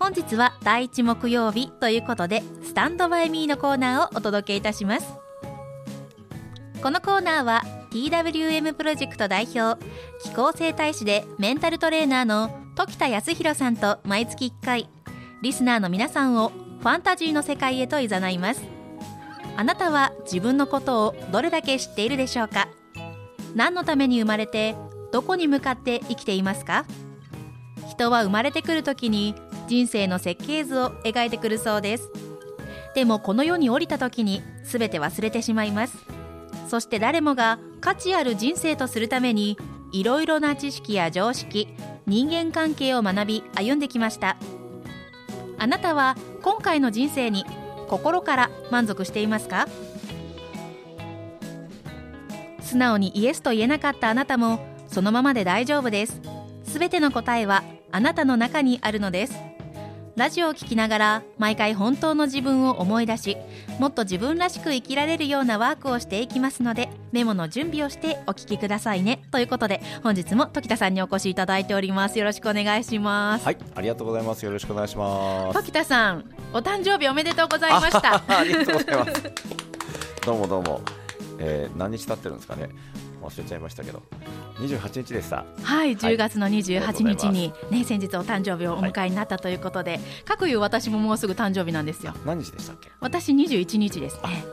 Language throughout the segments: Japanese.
本日は第1木曜日ということで、スタンドバイミーのコーナーをお届けいたします。このコーナーは TWM プロジェクト代表、気候整体師でメンタルトレーナーの時田康弘さんと毎月1回リスナーの皆さんをファンタジーの世界へと誘います。あなたは自分のことをどれだけ知っているでしょうか？何のために生まれて、どこに向かって生きていますか？人は生まれてくるときに人生の設計図を描いてくるそうです。でもこの世に降りたときに全て忘れてしまいます。そして誰もが価値ある人生とするためにいろいろな知識や常識、人間関係を学び歩んできました。あなたは今回の人生に心から満足していますか？素直にイエスと言えなかったあなたもそのままで大丈夫です。すべての答えはあなたの中にあるのです。ラジオを聞きながら毎回本当の自分を思い出し、もっと自分らしく生きられるようなワークをしていきますので、メモの準備をしてお聞きくださいね。ということで本日も時田さんにお越しいただいております。よろしくお願いします。 はい、ありがとうございます。よろしくお願いします。 時田さん、お誕生日おめでとうございました。 ありがとうございます。どうもどうも、何日経ってるんですかね、忘れちゃいましたけど、28日でした。 はい、10月の28日に、ね、先日お誕生日をお迎えになったということで、かくいう私ももうすぐ誕生日なんですよ。 何日でしたっけ？ 私21日ですね。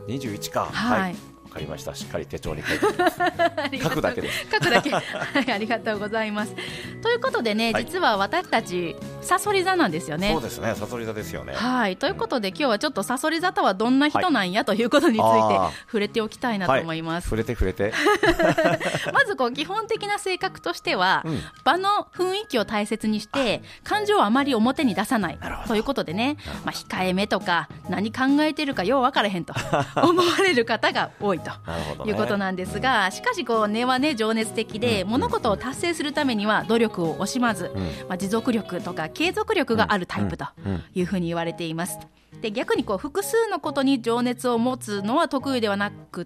21か。 はい、 わかりました。しっかり手帳に書いておきます。書くだけです。 書くだけ。はい、ありがとうございます。ということでね、実は私たちサソリ座なんですよね。 そうですね、サソリ座ですよね。 はい、ということで今日はちょっとサソリ座とはどんな人なんやということについて触れておきたいなと思います。 触れてまず基本的な性格としては、場の雰囲気を大切にして感情をあまり表に出さないということでね、控えめとか何考えてるかよう分からへんと思われる方が多いということなんですが、しかし根はね情熱的で、物事を達成するためには努力を惜しまず、持続力とか継続力があるタイプというふうに言われています。で、逆に複数のことに情熱を持つのは得意ではなくって、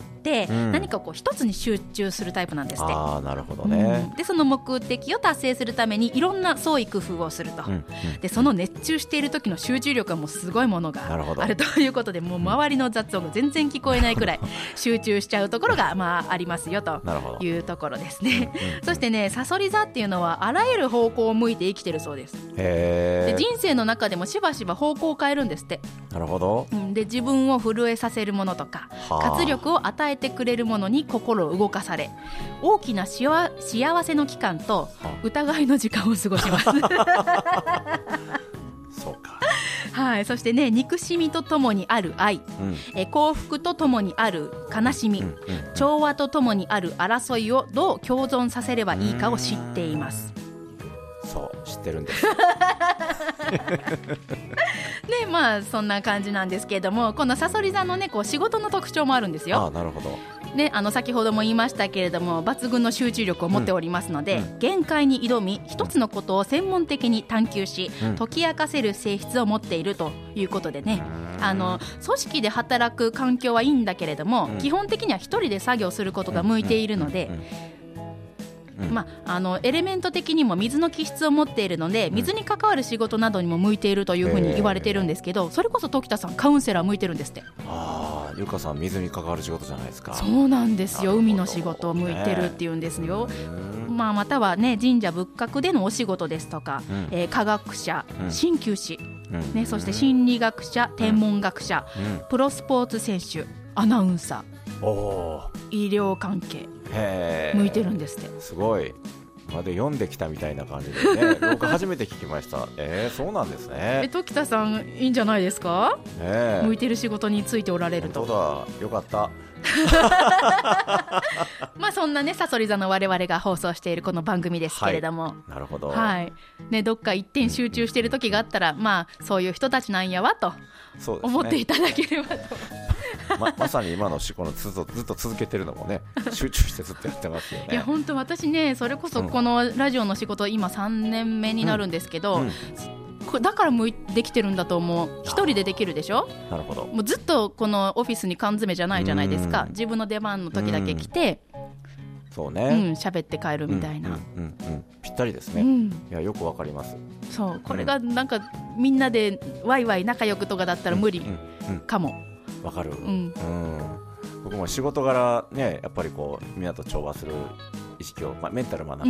何か一つに集中するタイプなんですって。 なるほどね。 で、その目的を達成するためにいろんな創意工夫をすると、でその熱中している時の集中力はもうすごいものがあるということで、もう周りの雑音が全然聞こえないくらい集中しちゃうところがありますよというところですね。そしてね、サソリ座っていうのはあらゆる方向を向いて生きてるそうです。で、人生の中でもしばしば方向を変えるんですって。 なるほど。 で、自分を震えさせるものとか活力を与えてくれるものに心を動かされ、大きな幸せの期間と疑いの時間を過ごしますそうか。 はい、そしてね、憎しみとともにある愛、幸福とともにある悲しみ、調和とともにある争いをどう共存させればいいかを知っています。 そう知ってるんですね、 そんな感じなんですけれども、このサソリ座のね仕事の特徴もあるんですよ。 なるほど。 ね、先ほども言いましたけれども、抜群の集中力を持っておりますので、限界に挑み一つのことを専門的に探求し、解き明かせる性質を持っているということでね、組織で働く環境はいいんだけれども、基本的には一人で作業することが向いているので、エレメント的にも水の気質を持っているので、水に関わる仕事などにも向いているというふうに言われているんですけど、それこそ時田さんカウンセラー向いてるんですって。 ゆかさん水に関わる仕事じゃないですか。 そうなんですよ。海の仕事を向いてるっていうんですよ。またはね、神社仏閣でのお仕事ですとか、科学者、鍼灸師、そして心理学者、天文学者、プロスポーツ選手、アナウンサー、医療関係向いてるんですって。 すごい。まで読んできたみたいな感じでね僕初めて聞きました。そうなんですね。 時田さんいいんじゃないですか、向いてる仕事についておられると。 本当だ、よかったそんなね、サソリ座の我々が放送しているこの番組ですけれども、 なるほど、 どっか一点集中している時があったら、そういう人たちなんやわと思っていただければと。 まさに今の仕事ずっと続けてるのもね、集中してずっとやってますよね。 いや本当、私ね、それこそこのラジオの仕事今3年目になるんですけど、だからできてるんだと思う。一人でできるでしょ。なるほど。もうずっとこのオフィスに缶詰じゃないじゃないですか。自分の出番の時だけ来て、 そうね、 喋って帰るみたいな、 ぴったりですね、いやよくわかります。 そう、これがなんかみんなでワイワイ仲良くとかだったら無理かも。 わかる、僕も仕事柄ね、やっぱりこうみんなと調和する意識を、メンタル学んだから、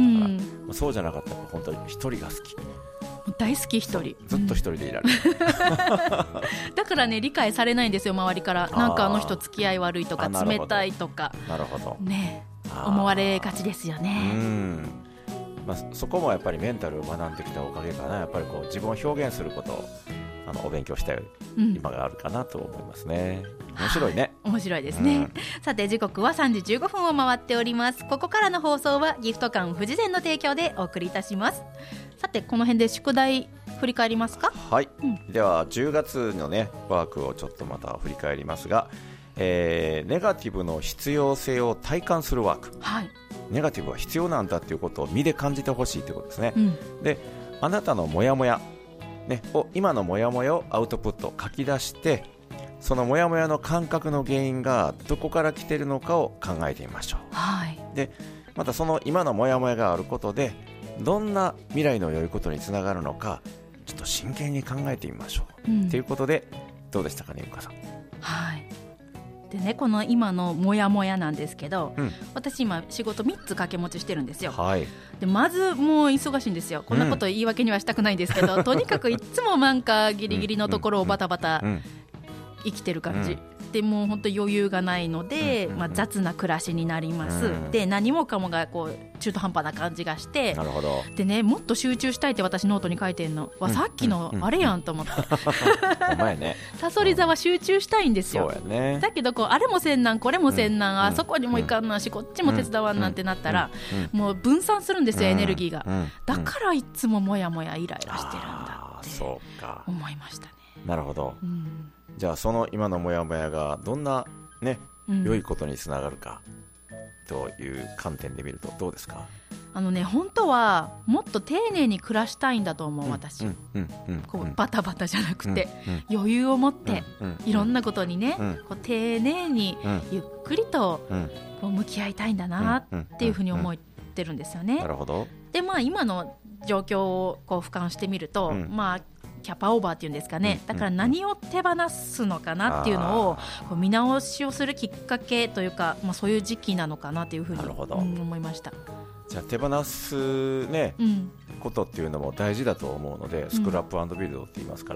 そうじゃなかったら本当に一人が好き、 大好き一人、 ずっと一人でいられる、 だからね理解されないんですよ周りから。なんかあの人付き合い悪いとか冷たいとかなるほど、 ね、思われがちですよね。 そこもやっぱりメンタルを学んできたおかげかな。やっぱりこう自分を表現することをお勉強したい今があるかなと思いますね。面白いね。 面白いですね、さて時刻は3時15分を回っております。ここからの放送はギフト館富士膳の提供でお送りいたします。さてこの辺で宿題振り返りますか。 はい、では10月のねワークをちょっとまた振り返りますが、ネガティブの必要性を体感するワーク、ネガティブは必要なんだということを身で感じてほしいということですね、であなたのモヤモヤ、今のモヤモヤをアウトプット書き出して、そのモヤモヤの感覚の原因がどこから来ているのかを考えてみましょう、でまたその今のモヤモヤがあることでどんな未来の良いことにつながるのかちょっと真剣に考えてみましょう、ということでどうでしたかね、ゆかさん。 でね、この今のモヤモヤなんですけど、私今仕事3つ掛け持ちしてるんですよ、でまずもう忙しいんですよ。こんなこと言い訳にはしたくないんですけど、とにかくいつもなんかギリギリのところをバタバタ生きてる感じ、でもう本当余裕がないので、雑な暮らしになります、で何もかもがこう中途半端な感じがして、 なるほど、 でね、もっと集中したいって私ノートに書いてんの、さっきのあれやんと思って、 お前ね、 さそり座は集中したいんですよ、 そうやね、 だけどこうあれもせんなんこれもせんなん、あそこにも行かんなんしこっちも手伝わんなんってなったら、もう分散するんですよ、エネルギーが、だからいつもモヤモヤイライラしてるんだって思いましたね。 なるほど、じゃあその今のモヤモヤがどんなね、良いことにつながるかという観点で見るとどうですか。 本当はもっと丁寧に暮らしたいんだと思う、私、こうバタバタじゃなくて、余裕を持って、いろんなことにね、こう丁寧にゆっくりとこう向き合いたいんだなっていうふうに思ってるんですよね。 なるほど。 で今の状況をこう俯瞰してみると、キャパオーバーっていうんですかね、だから何を手放すのかなっていうのをこう見直しをするきっかけというか、そういう時期なのかなというふうに思いました。 じゃあ手放す、ことっていうのも大事だと思うので、スクラップ&ビルドって言いますから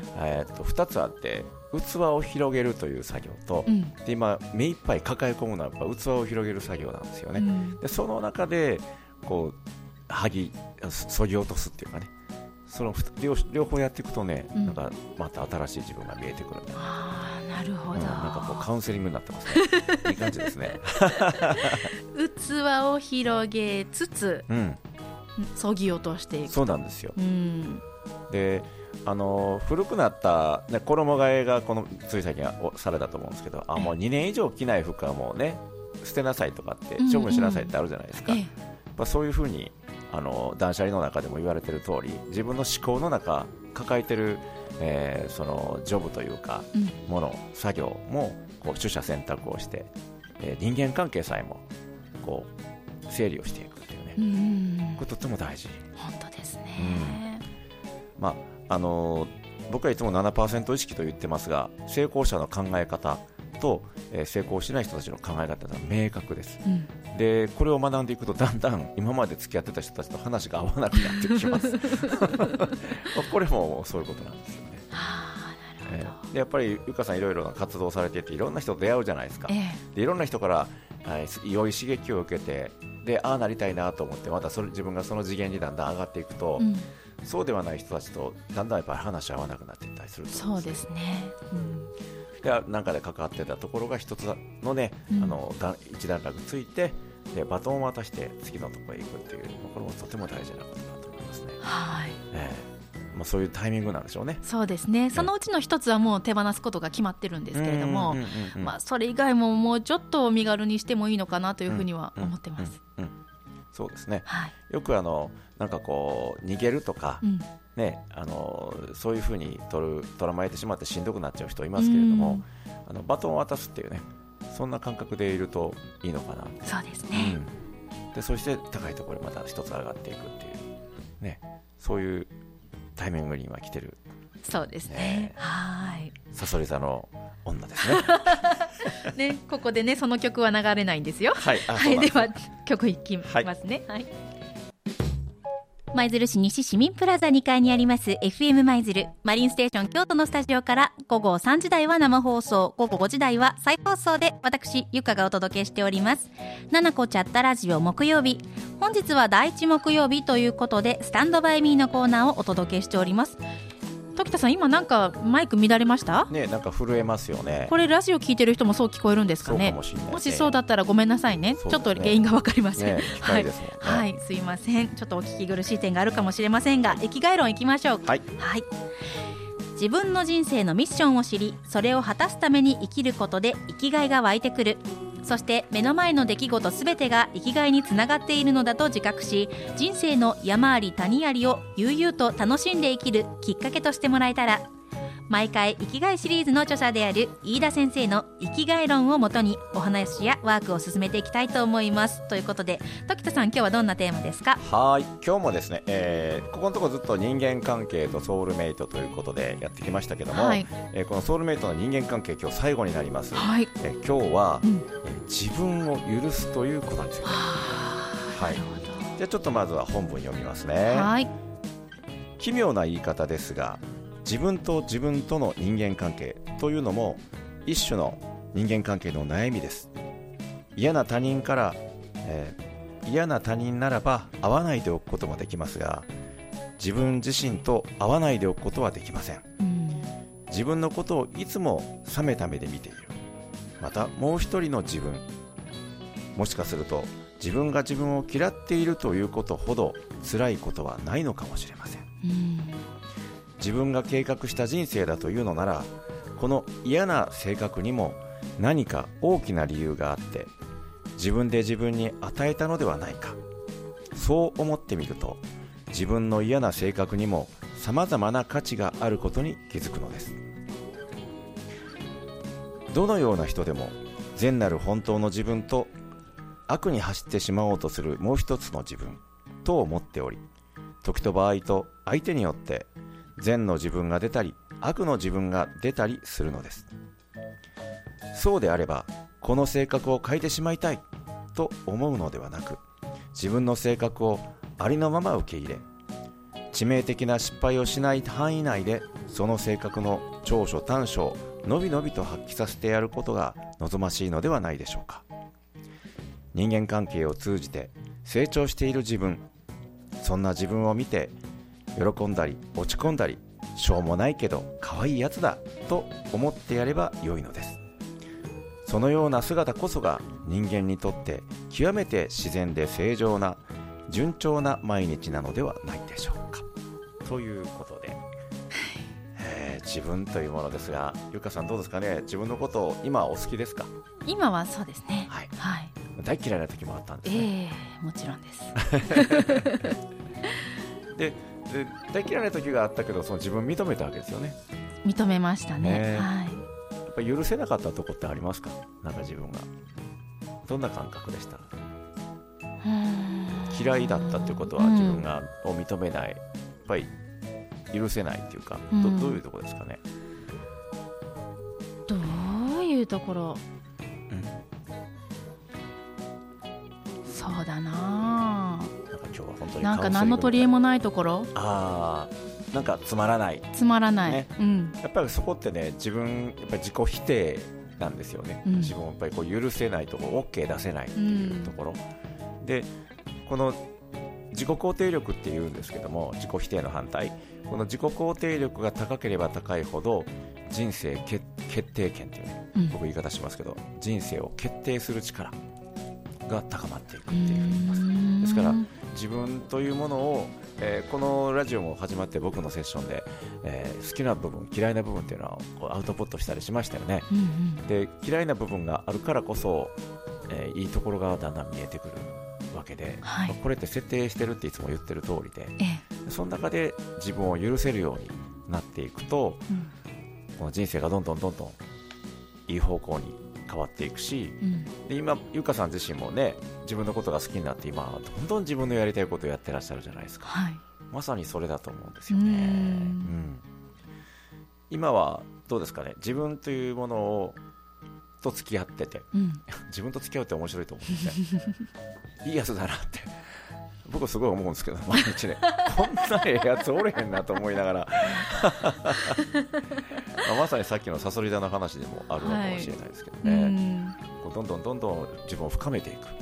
、2つあって、器を広げるという作業と、で今目いっぱい抱え込むのはやっぱ器を広げる作業なんですよね、でその中でこうそぎ落とすっていうかね、その両方やっていくとね、なんかまた新しい自分が見えてくるんだ。 なるほど、 なんかこうカウンセリングになってますねいい感じですね器を広げつつ、そぎ落としていく。 そうなんですよ、で古くなった、衣替えがつい最近されたと思うんですけど、もう2年以上着ない服はもうね捨てなさいとかって処分しなさいってあるじゃないですか、そういうふうに断捨離の中でも言われている通り、自分の思考の中抱えている、そのジョブというか、もの作業もこう取捨選択をして、人間関係さえもこう整理をしていくというね、これとっても大事。 本当ですね、 僕はいつも 7% 意識と言ってますが、成功者の考え方と、成功しない人たちの考え方が明確です、でこれを学んでいくとだんだん今まで付き合ってた人たちと話が合わなくなってきますこれもそういうことなんですよね。でやっぱりゆかさんいろいろな活動されていて、いろんな人と出会うじゃないですか、でいろんな人から、良い刺激を受けて、でああなりたいなと思って、また自分がその次元にだんだん上がっていくと、そうではない人たちとだんだんやっぱり話合わなくなっていったりすると思うんですよ。 そうですね、 でなんかで関わってたところが一つのね、一段落ついて、でバトンを渡して次のところへ行くっていう、これもとても大事なことだと思いますね。そういうタイミングなんでしょうね。 そうですね、そのうちの一つはもう手放すことが決まってるんですけれども、それ以外ももうちょっと身軽にしてもいいのかなというふうには思ってます。 そうですね、よくなんかこう逃げるとか、そういうふうに捉まえてしまってしんどくなっちゃう人いますけれども、バトンを渡すっていうね、そんな感覚でいるといいのかな。 そうですね、 でそして高いところにまた一つ上がっていくっていう、そういうタイミングに今来てる。 そうですね、はい、 さそり座の女ですねね、ここでねその曲は流れないんですよ。 はい、 はい、では曲いきますね。はい、舞鶴市西市民プラザ2階にあります FM 舞鶴マリンステーション京都のスタジオから、午後3時台は生放送、午後5時台は再放送で私ゆかがお届けしております。ななこチャットラジオ木曜日、本日は第1木曜日ということでスタンドバイミーのコーナーをお届けしております。時田さん、今なんかマイク乱れましたね。なんか震えますよね。 これラジオ聞いてる人もそう聞こえるんですかね。 そうかもしれないね。 もしそうだったらごめんなさい ね、ちょっと原因が分かりません、 ね、機械ですもんね。 はい、すいません、ちょっとお聞き苦しい点があるかもしれませんが、生きがい論いきましょう。 はい、 はい、自分の人生のミッションを知り、それを果たすために生きることで生きがいが湧いてくる。そして目の前の出来事すべてが生きがいにつながっているのだと自覚し、人生の山あり谷ありを悠々と楽しんで生きるきっかけとしてもらえたら。毎回生きがいシリーズの著者である飯田先生の生きがい論をもとにお話やワークを進めていきたいと思います。ということで時田さん、今日はどんなテーマですか？ はい、今日もですね、ここのところずっと人間関係とソウルメイトということでやってきましたけども、はい、このソウルメイトの人間関係、今日最後になります。はい、今日は、自分を許すということについて。はい、じゃあちょっとまずは本文読みますね。はい、奇妙な言い方ですが、自分と自分との人間関係というのも一種の人間関係の悩みです。嫌な他人から、嫌な他人ならば会わないでおくこともできますが、自分自身と会わないでおくことはできません。自分のことをいつも冷めた目で見ている。またもう一人の自分、もしかすると自分が自分を嫌っているということほど辛いことはないのかもしれません。自分が計画した人生だというのなら、この嫌な性格にも何か大きな理由があって、自分で自分に与えたのではないか。そう思ってみると、自分の嫌な性格にも様々な価値があることに気づくのです。どのような人でも善なる本当の自分と悪に走ってしまおうとするもう一つの自分と思っており、時と場合と相手によって善の自分が出たり悪の自分が出たりするのです。そうであれば、この性格を変えてしまいたいと思うのではなく、自分の性格をありのまま受け入れ、致命的な失敗をしない範囲内でその性格の長所短所をのびのびと発揮させてやることが望ましいのではないでしょうか。人間関係を通じて成長している自分、そんな自分を見て喜んだり落ち込んだり、しょうもないけど可愛いやつだと思ってやれば良いのです。そのような姿こそが人間にとって極めて自然で正常な順調な毎日なのではないでしょうか。ということで、自分というものですが、ゆかさんどうですかね。自分のことを今お好きですか？ 今はそうですね、 はいはい、 大嫌いな時もあったんですね。 もちろんですで大嫌いな時があったけど、その自分認めたわけですよね。 認めましたね。はい、 やっぱり許せなかったとこってありますか？なんか自分がどんな感覚でした？嫌いだったっていうことは自分がを認めない、やっぱり許せないっていうか、どういうところですかね。 どういうところ、そうだな、なんか何の取り柄もないところ、 なんかつまらない、 ね、 やっぱりそこってね、自分やっぱり自己否定なんですよね。自分をやっぱりこう許せないところ、 OK 出せないっていうところ、でこの自己肯定力っていうんですけども、自己否定の反対、この自己肯定力が高ければ高いほど人生決定権っていうね、僕言い方しますけど、人生を決定する力が高まっていくっていうふうに言います。ですから自分というものを、このラジオも始まって僕のセッションで、好きな部分嫌いな部分っていうのはこうアウトプットしたりしましたよね。で嫌いな部分があるからこそ、いいところがだんだん見えてくるわけで、これって設定してるっていつも言ってる通りで、その中で自分を許せるようになっていくと、この人生がどんどんいい方向に変わっていくし、で今ゆかさん自身もね、自分のことが好きになって今どんどん自分のやりたいことをやってらっしゃるじゃないですか。 まさにそれだと思うんですよね。今はどうですかね、自分というものと付き合ってて、自分と付き合うって面白いと思うんですねいいやつだなって僕すごい思うんですけど、毎日ねこんなええやつおれへんなと思いながらまさにさっきのサソリ座の話でもあるのかもしれないですけどね、こうどんどん自分を深めていく、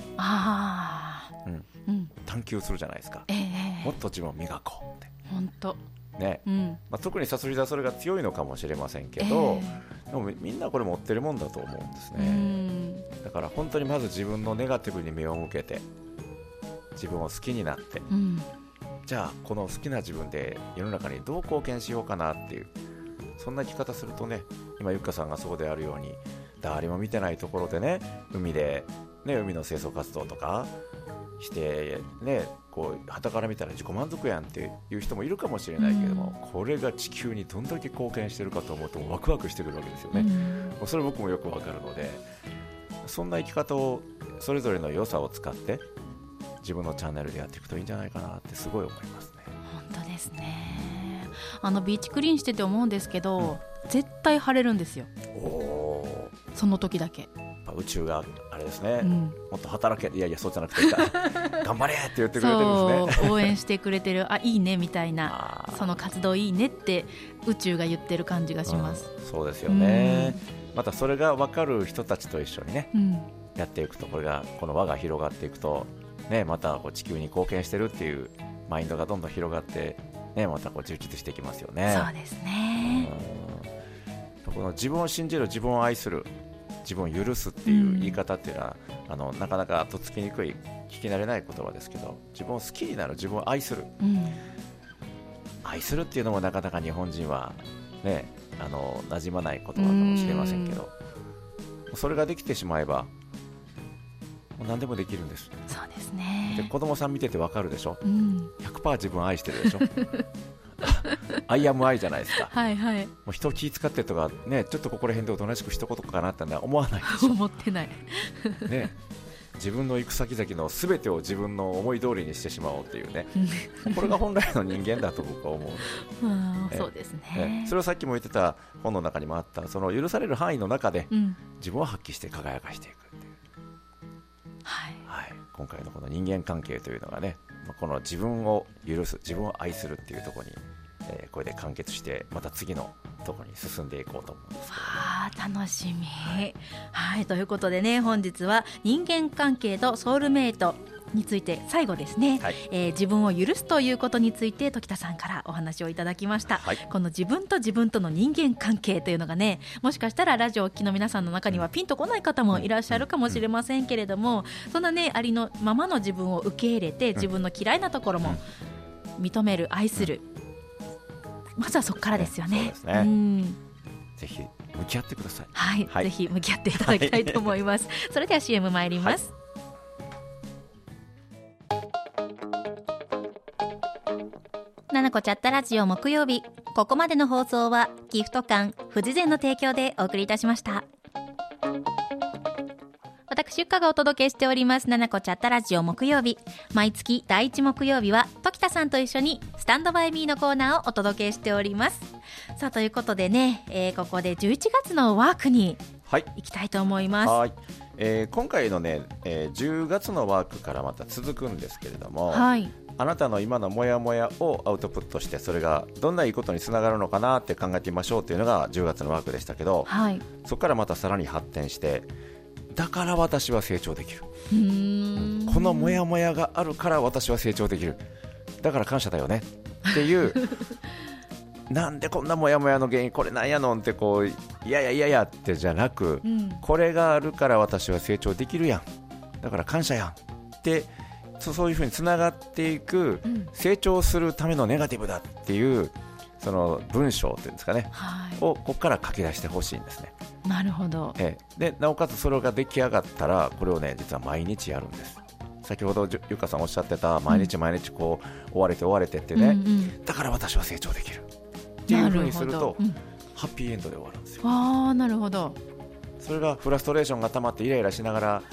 探求するじゃないですか、もっと自分を磨こうって本当ね、特にサソリ座はそれが強いのかもしれませんけど、でもみんなこれ持ってるもんだと思うんですね。だから本当にまず自分のネガティブに目を向けて自分を好きになって、じゃあこの好きな自分で世の中にどう貢献しようかなっていう、そんな生き方するとね、今ゆっかさんがそうであるように誰も見てないところでね、海で、ね、海の清掃活動とかしてね、こう傍から見たら自己満足やんっていう人もいるかもしれないけども、これが地球にどんだけ貢献してるかと思うとワクワクしてくるわけですよね。それ僕もよくわかるので、そんな生き方をそれぞれの良さを使って自分のチャンネルでやっていくといいんじゃないかなってすごい思いますね。 本当ですね。ビーチクリーンしてて思うんですけど、絶対晴れるんですよ。その時だけ宇宙があれですね、もっと働け、いやいやそうじゃなくて頑張れって言ってくれてるんですね。 応援してくれてる、いいねみたいな、その活動いいねって宇宙が言ってる感じがします、 そうですよね、またそれが分かる人たちと一緒にね、やっていくと、この輪が広がっていくと、ね、またこう地球に貢献してるっていうマインドがどんどん広がって、ね、またこう充実していきますよね。 そうですね。 この自分を信じる、自分を愛する、自分を許すっていう言い方っていうのは、なかなかとっつきにくい、聞き慣れない言葉ですけど、自分を好きになる、自分を愛する、愛するっていうのもなかなか日本人はね、馴染まない言葉かもしれませんけど、それができてしまえばもう何でもできるんです。 そうですね。 で子供さん見ててわかるでしょ、100% 自分を愛してるでしょアイアムアイじゃないですか。 はいはい。 もう人を気遣ってとか、ね、ちょっとここら辺でおとなしく一言かなって思わないでしょ思ってない、 ね、自分の行く先々の全てを自分の思い通りにしてしまおうっていうねこれが本来の人間だと僕は思うそうですね。 それをさっきも言ってた本の中にもあった、その許される範囲の中で自分を発揮して輝かしていくっていう、今回のこの人間関係というのがね、この自分を許す、自分を愛するっていうところに、これで完結して、また次のところに進んでいこうと思うんですけど、 楽しみ、ということでね、本日は人間関係とソウルメイトについて、最後ですね、自分を許すということについて時田さんからお話をいただきました、この自分との人間関係というのがね、もしかしたらラジオをお聞きの皆さんの中にはピンとこない方もいらっしゃるかもしれませんけれども、そんなね、ありのままの自分を受け入れて、自分の嫌いなところも認める、愛する、まずはそこからですよね。 そうですね、ぜひ向き合ってください。 ぜひ向き合っていただきたいと思いますそれでは CM 参ります、ななこチャットラジオ木曜日、ここまでの放送はギフト館富士膳の提供でお送りいたしました。私ゆっかがお届けしておりますななこチャットラジオ木曜日、毎月第1木曜日は時田さんと一緒にスタンドバイミーのコーナーをお届けしております。さあ、ということでね、ここで11月のワークに行きたいと思います。 今回のね、10月のワークからまた続くんですけれども、あなたの今のモヤモヤをアウトプットして、それがどんないいことにつながるのかなって考えてみましょうというのが10月のワークでしたけど、そこからまたさらに発展して、だから私は成長できる、このモヤモヤがあるから私は成長できる、だから感謝だよねっていうなんでこんなモヤモヤの原因これなんやのんってこう、いやってじゃなく、これがあるから私は成長できるやん、だから感謝やんって、そういうふうにつながっていく、成長するためのネガティブだっていうその文章っていうんですかね、をここから書き出してほしいんですね。 なるほど。 でなおかつそれが出来上がったら、これをね実は毎日やるんです。先ほどゆかさんおっしゃってた毎日こう追われてってね、だから私は成長できるっていうふうにすると、ハッピーエンドで終わるんですよ。 なるほど。 それがフラストレーションが溜まってイライラしながら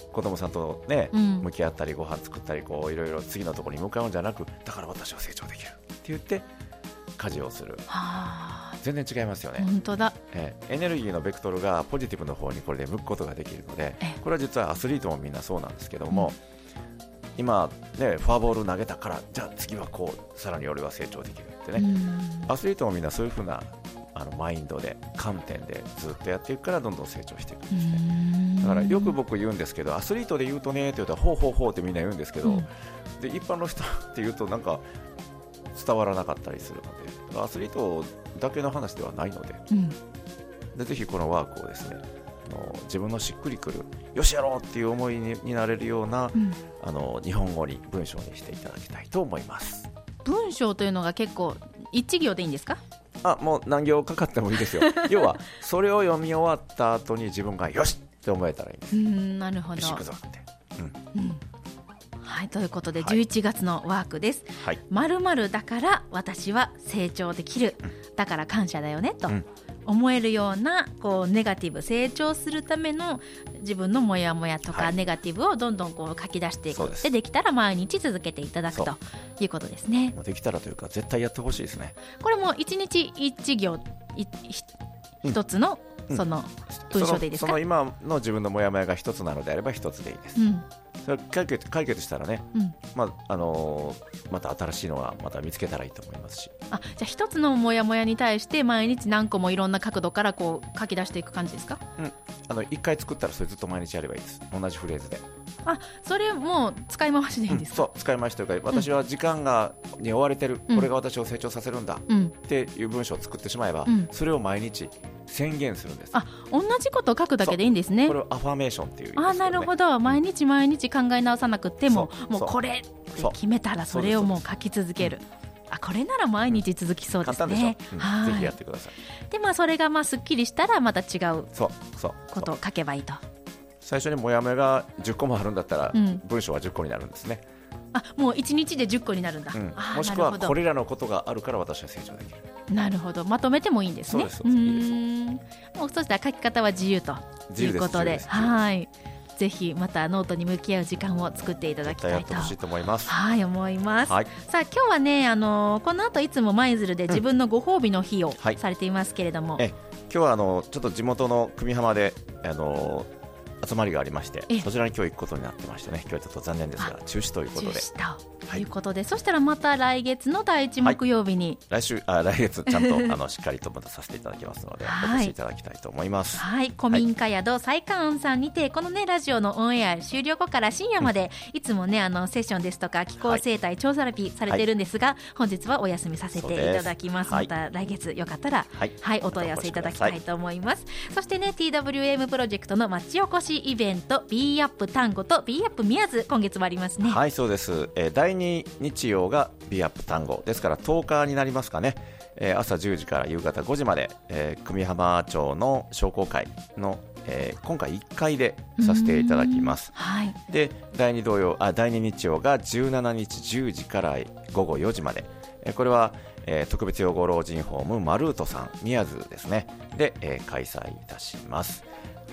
子供さんと、ね向き合ったりご飯作ったりこういろいろ次のところに向かうんじゃなく、だから私は成長できるって言って家事をする。全然違いますよね。 本当だ。 エネルギーのベクトルがポジティブの方にこれで向くことができるので、これは実はアスリートもみんなそうなんですけども、今、ね、フォアボール投げたからじゃあ次はこうさらに俺は成長できるってね、アスリートもみんなそういう風なマインドで観点でずっとやっていくからどんどん成長していくんですね。だからよく僕言うんですけど、アスリートで言うとねって言うとほうほうほうってみんな言うんですけど、で一般の人って言うとなんか伝わらなかったりするので、アスリートだけの話ではないので、でぜひこのワークをですね、自分のしっくりくるよしやろうっていう思いになれるような、日本語に文章にしていただきたいと思います。 文章というのが結構一行でいいんですか？ もう何行かかってもいいですよ要はそれを読み終わった後に自分がよしって思えたらいいんです。 なるほど。 よし行くぞって、 はい、ということで11月のワークです。〇〇だから私は成長できる、だから感謝だよねと、思えるようなこうネガティブ、成長するための自分のモヤモヤとかネガティブをどんどんこう書き出していく。できたら毎日続けていただくということですね。 もうできたらというか絶対やってほしいですね。 これも1日1行一つのその文章でいいですか？ その今の自分のモヤモヤが一つなのであれば一つでいいです。それ解決したらね、また新しいのはまた見つけたらいいと思いますし。 じゃあ一つのモヤモヤに対して毎日何個もいろんな角度からこう書き出していく感じですか？ 一回作ったらそれずっと毎日やればいいです。同じフレーズで。 それもう使い回しでいいんですか？ そう、使い回しというか、私は時間に追われてる、これが私を成長させるんだっていう文章を作ってしまえば、それを毎日宣言するんです。 同じことを書くだけでいいんですね。 これをアファメーションっていう意味ですよね。 なるほど。毎日毎日考え直さなくても、もうこれって決めたらそれをもう書き続ける。これなら毎日続きそうですね。 ぜひやってください。 でそれがすっきりしたらまた違うことを書けばいいと。 最初にモヤモヤが10個もあるんだったら、文章は10個になるんですね。 もう1日で10個になるんだ。 もしくはこれらのことがあるから私は成長できる。 なるほど。まとめてもいいんですね。 そうです。 もうそしたら書き方は自由ということで、ぜひまたノートに向き合う時間を作っていただきたいと思います。 思います。さあ今日はね、この後いつも舞鶴で自分のご褒美の日をされていますけれども、 今日はちょっと地元の久美浜で集まりがありまして、そちらに今日行くことになってましてね、今日はちょっと残念ですが中止ということで。 ということで、そしたらまた来月の第1木曜日に、 来月ちゃんとしっかりとまたさせていただきますので、お越しいただきたいと思います。 古民家宿菜館さんにて、このねラジオのオンエア終了後から深夜まで、いつもねセッションですとか気候生態調査ラピされているんですが、本日はお休みさせていただきます。また来月よかったらお問い合わせいただきたいと思います。そしてね TWM プロジェクトの町おこしイベント B アップ単語と B アップ宮津、今月もありますね。 そうです。第2日曜が B アップ単語ですから10日になりますかね。朝10時から夕方5時まで、久美浜町の商工会の、今回1回でさせていただきます。で第2日曜が17日10時から午後4時まで、これは、特別養護老人ホームマルートさん宮津ですねで、開催いたします。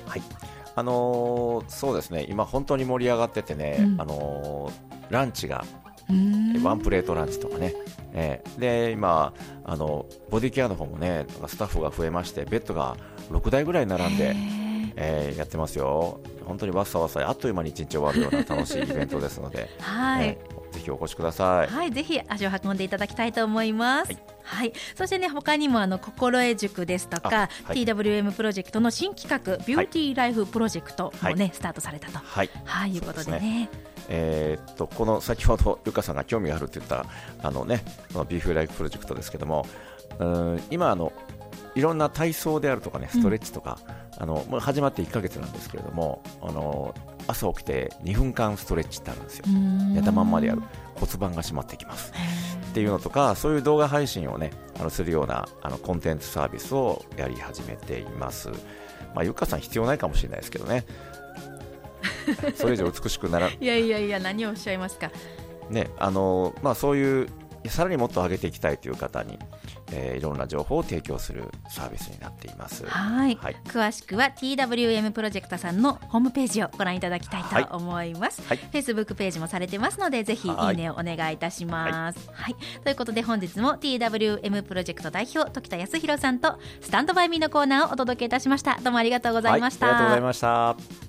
そうですね、今本当に盛り上がっててね、ランチがワンプレートランチとかね、で今ボディケアの方もねスタッフが増えまして、ベッドが6台ぐらい並んで、やってますよ。本当にわっさわっさあっという間に1日終わるような楽しいイベントですのでぜひお越しください。 ぜひ足を運んでいただきたいと思います。そしてね他にも心得塾ですとか、TWM プロジェクトの新企画ビューティーライフプロジェクトもね、スタートされたと、いうことでね。 この先ほどゆかさんが興味があるって言ったこのビューフライフプロジェクトですけども、今いろんな体操であるとかねストレッチとか、始まって1ヶ月なんですけれども、朝起きて2分間ストレッチってあるんですよ。寝たまんまでやる、骨盤が締まってきますっていうのとか、そういう動画配信をねするようなコンテンツサービスをやり始めています。ゆかさん必要ないかもしれないですけどねそれ以上美しくならいや何をおっしゃいますかね。 そういうさらにもっと上げていきたいという方に、 いろんな情報を提供するサービスになっています。 はい、詳しくは TWM プロジェクトさんのホームページをご覧いただきたいと思います。Facebook ページもされてますので、ぜひいいねをお願いいたします。ということで本日も TWM プロジェクト代表時田康弘さんとスタンドバイミーのコーナーをお届けいたしました。どうもありがとうございました。 ありがとうございました。